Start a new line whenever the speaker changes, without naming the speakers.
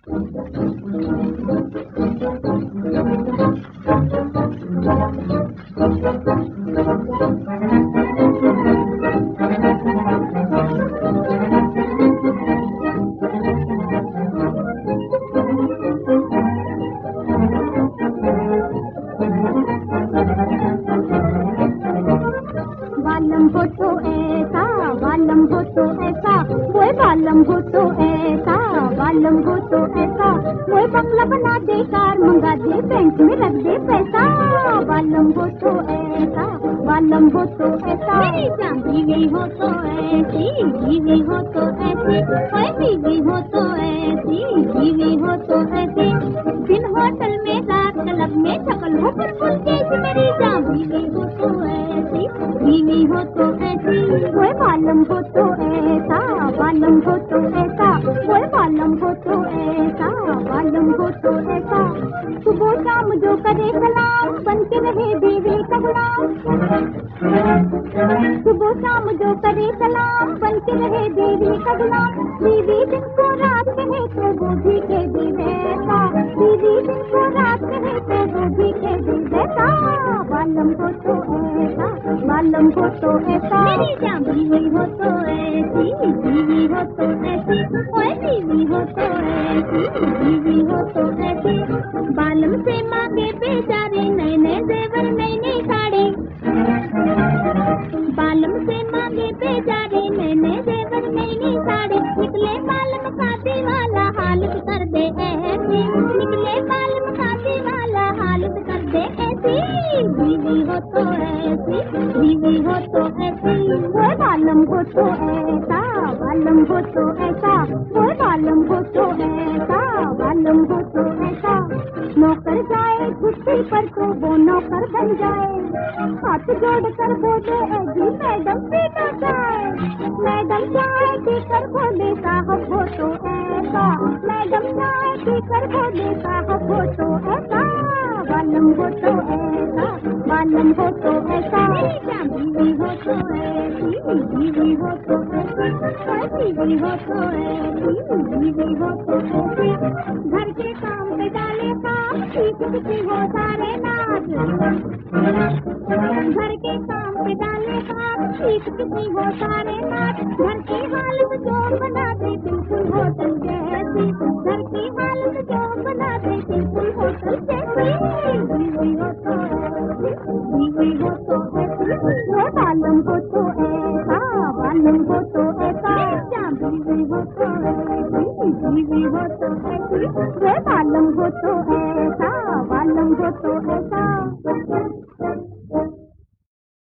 बालम हो तो ऐसा, बालम हो तो ऐसा, वो बालम हो तो ऐसा, बालम हो तो ऐसा, वो बंगला बना दे, कार मंगा दे, बैंक में रख दे पैसा। बालम हो तो ऐसा, बालम हो तो ऐसा, मेरी जान बीवी हो तो ऐसी, बीवी हो तो ऐसी, बीवी हो तो ऐसी, बीवी हो तो ऐसी, दिन होटल में रात क्लब में शकल हो पर फुल जैसी, मेरी जान बीवी हो तो ऐसी, बीवी हो तो ऐसी, वो बालम हो तो ऐसा, बालम हो तो ऐसा, वो बालम हो तो ऐसा, बालम हो तो ऐसा, सुबह शाम जो करे सलाम, बन के रहे बीवी का गुलाम। सुबह शाम जो करे सलाम, बन के रहे बीवी का गुलाम। बीवी दिन को रात कहे तो वो भी कह दे वैसा, बीवी दिन को रात कहे तो वो भी कह दे वैसा। बालम हो तो ऐसा, बालम हो तो ऐसा, मेरी जान बीवी हो तो ऐसी, बीवी हो तो ऐसी, ओए बीवी हो तो ऐसी, बीवी हो तो ऐसी, बालम से मांगे बेचारी नए नए जेवर नई नई साड़ी। बालम से मांगे बेचारी नए नए जेवर नई नई साड़ी, निकले बालम शादी वाला हालत कर दे ऐसी, निकले बालम शादी वाला हालत कर दे ऐसी। बीवी हो तो ऐसी, बीवी हो तो ऐसी, वो बालम हो तो ऐसा, बालम हो तो ऐसा, वो बालम हो तो ऐसा, बालम हो तो ऐसा, नौकर जाए छुट्टी पर तो वो नौकर बन जाए, हाथ जोड़ कर बोले जी मैडम पीना जाए, मैडम चाय पीकर बोले साहब हो तो ऐसा, मैडम चाय पीकर बोले साहब हो तो ऐसा। बालम हो तो ऐसा, बालम हो तो ऐसा, बीवी हो तो ऐसी, बीवी हो तो ऐसी, बीवी हो तो ऐसी, बीवी हो तो ऐसी, घर के काम पे डाले काम, सीख सीखी हो सारे नाच, घर के काम पे डाले काम, सीख सीखी हो सारे नाच, घर की हालत जो बना दे बिल्कुल होटल जैसी, घर की हालत जो बना दे बिल्कुल होटल जैसी। बीवी हो तो ऐसी, बीवी हो तो ऐसी, वो बालम हो तो ऐसा, बालम हो तो ऐसा, बीवी हो तो ऐसी, बीवी हो तो ऐसी, वो बालम हो तो ऐसा।